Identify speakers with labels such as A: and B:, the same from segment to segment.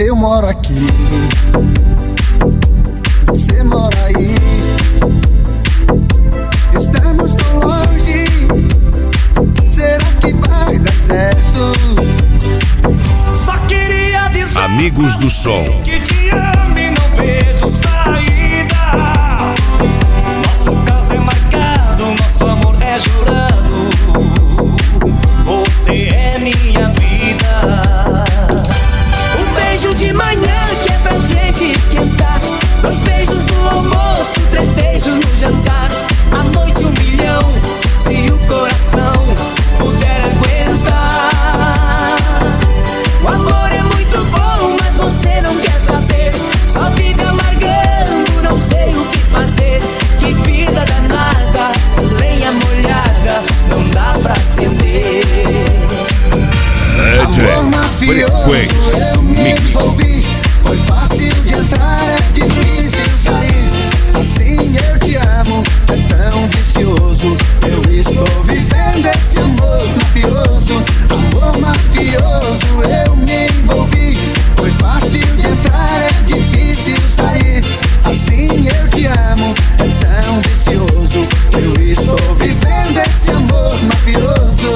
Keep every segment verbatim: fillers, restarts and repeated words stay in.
A: Eu moro aqui, você mora aí. Estamos tão longe, será que vai dar certo?
B: Só queria dizer,
C: Amigos do Som,
B: que te amo e não vejo saída. Nosso caso é marcado, nosso amor é jurado. Você é minha vida. Um beijo de manhã que é pra gente esquentar. Dois beijos no almoço, três beijos no jantar. À noite um milhão, se o coração puder aguentar. O amor é muito bom, mas você não quer saber. Só vive amargando, não sei o que fazer. Que vida danada, lenha molhada, não dá pra acender.
C: D J Frequência Mix.
A: Foi fácil de entrar, é difícil sair. Assim eu te amo, é tão vicioso. Eu estou vivendo esse amor mafioso. Amor mafioso, eu me envolvi. Foi fácil de entrar, é difícil sair. Assim eu te amo, é tão vicioso. Eu estou vivendo esse amor mafioso.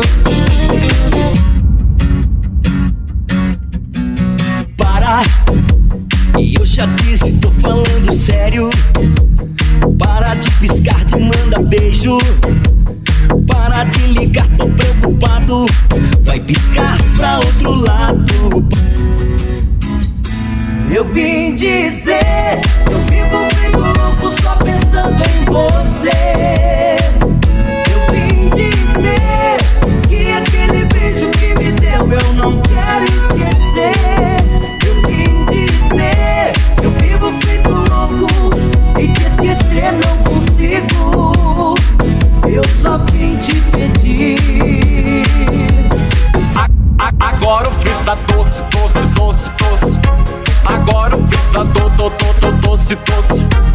B: Para, e eu já disse, tô falando sério. Para de piscar, de mandar beijo. Para de ligar, tô preocupado. Vai piscar pra outro lado. Eu vim dizer, eu vivo feito louco só pensando em você. Eu vim dizer que aquele beijo que me deu eu não quero esquecer. Eu vim dizer, eu vivo feito louco e te esquecer não consigo. Eu só vim te pedir. A, a, agora o frizz tá doce, doce, doce, doce. Agora o frizz tá do, do, do, do, doce, doce.